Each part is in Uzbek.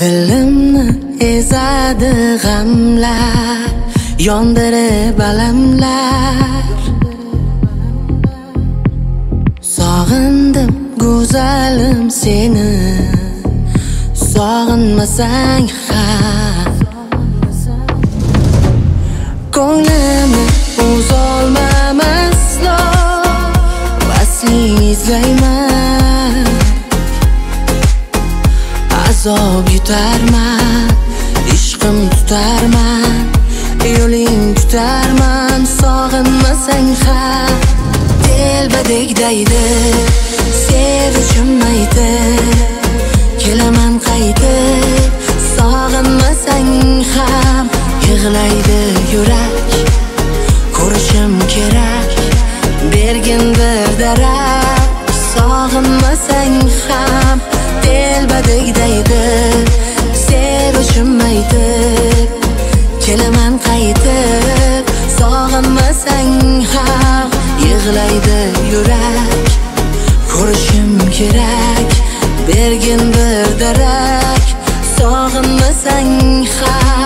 Dilimni ezadi g'amlar, yondirib alamlar. Sog'indim go'zalim seni, sog'inmasang ham ko'nglimni uzolmam aslo, vasling izlayman. Azob yutarman, ishqim tutarman, yo'ling tutarman. Sog'inmasang ham telbadek daydi, sevishim aydi, kelaman qaytib. Sog'inmasang ham yig'laydi yurak, ko'rishim kerak, bergin bir darak. Sog'inmasang ham telbadek daydi, sevishim aydi, kelaman qaytib. Sog'inmasang ham yig'laydi yurak, ko'rishim kerak, bergin bir darak. Sog'inmasang ham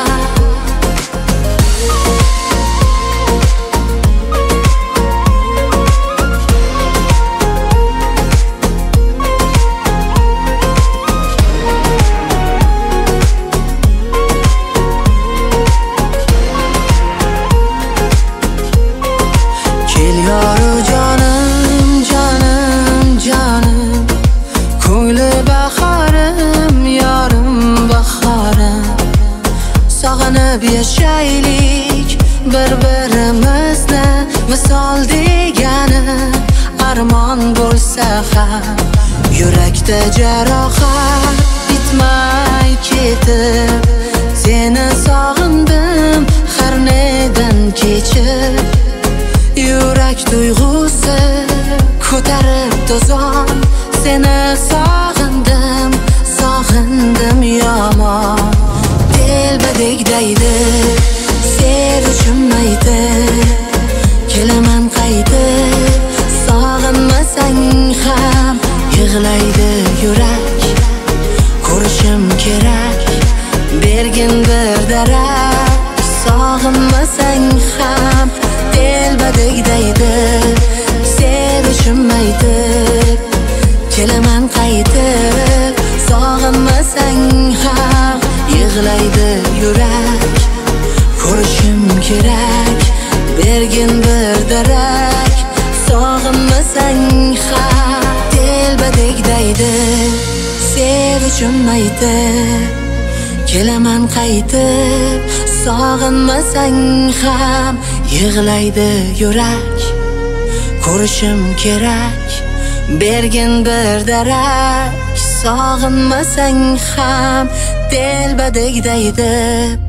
sog'inib yashaylik bir-birimizni, misol degani armon bo'lsa ham. Yurakda jarohat bitmay ketib, seni sog'indim har nedan kechib. Yurak tuyg'usi ko'tarib tozon, seni sog'indim, sog'indim yomon. Telbadek daydi, sevishim aydi, kelaman qaytib. Sog'inmasang ham yig'laydi yurak, ko'rishim kerak, bergin bir darak. Sog'inmasang ham telbadek daydi, sevishim aydi, kelaman qaytib. Sog'inmasang ham yig'laydi yurak, ko'rishim kerak, bergin bir darak. Sog'inmasang ham telbadek daydi, sevishim aydi, kelaman qaytib. Sog'inmasang ham yig'laydi yurak, ko'rishim kerak, bergin bir darak. Sog'inmasang ham telbadek daydi.